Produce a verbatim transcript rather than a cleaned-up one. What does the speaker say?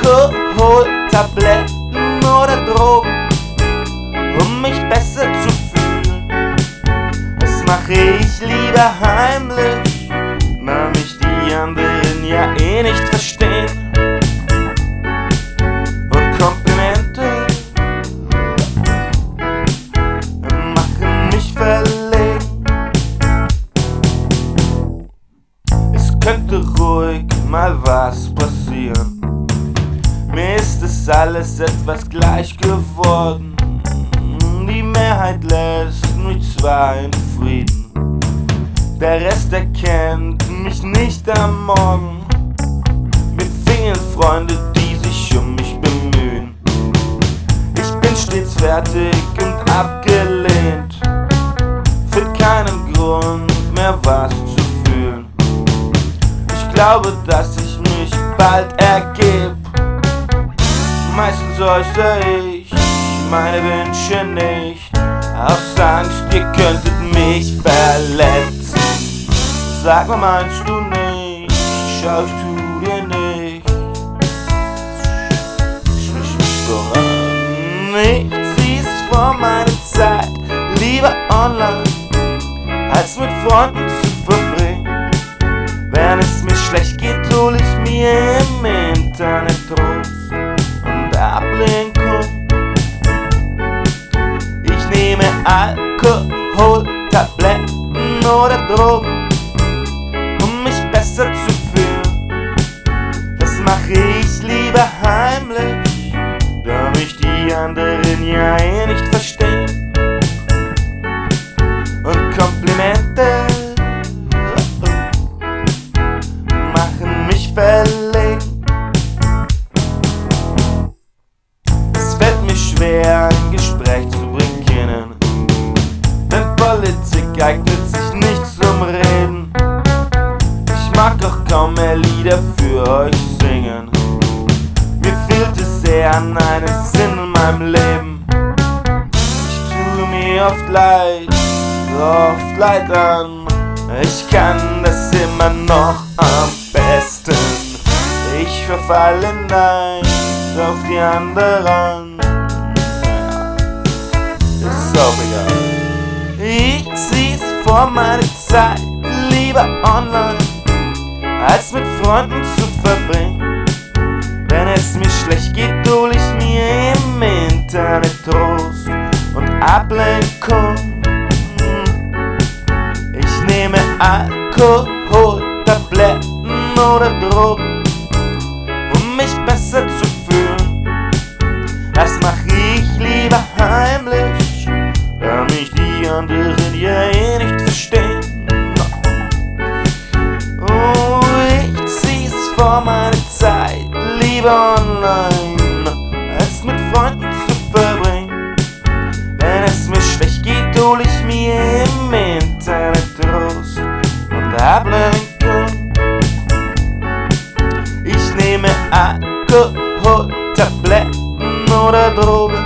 Alkohol, Tabletten oder Drogen, um mich besser zu fühlen. Das mache ich lieber heimlich, weil mich die anderen ja eh nicht verstehen. Und Komplimente machen mich verlegen. Es könnte ruhig mal was passieren. Mir ist es alles etwas gleich geworden. Die Mehrheit lässt mich zwar in Frieden, der Rest erkennt mich nicht am Morgen. Mir fehlen Freunde, die sich um mich bemühen. Ich bin stets fertig und abgelehnt, find keinen Grund mehr was zu fühlen. Ich glaube, dass ich mich bald ergeb. Meistens äußere ich meine Wünsche nicht, aus Angst, ihr könntet mich verletzen. Sag mal, meinst du nicht, schaust du dir nicht? Sprich mich voran. Ich zieh's vor meine Zeit lieber online, als mit Freunden zu verbringen. Wenn es mir schlecht geht, hol ich mir im Internet Trost und Ablenkung. Ich nehme Alkohol, Tabletten oder Drogen, um mich besser zu fühlen. Das mache ich lieber heimlich, da mich die anderen ja eh nicht verstehen. Und Komplimente machen mich verlegen. Es fällt mir schwer, ein Gespräch zu beginnen, denn Politik eignet sich nicht zum Reden. Ich mag auch kaum mehr Lieder für euch singen. Mir fehlt es sehr an einem Sinn in meinem Leben. Ich tue mir oft leid, oft leid an. Ich kann das immer noch am besten. Ich verfalle Neid auf die anderen. Ja, ist auch egal. Ich zieh's vor meine Zeit lieber online, als mit Freunden zu verbringen. Wenn es mir schlecht geht, hol ich mir im Internet Trost und Ablenkung. Ich nehme Alkohol, Tabletten oder Drogen, um mich besser zu fühlen. Das mach ich lieber heimlich, da mich die anderen ja eh nicht verstehen. Oh, ich zieh's vor meine Zeit lieber online, als mit Freunden zu verbringen. Wenn es mir schlecht geht, hol ich mir im Internet Trost und Ablenkung. Ich nehme Alkohol, Tabletten oder Drogen,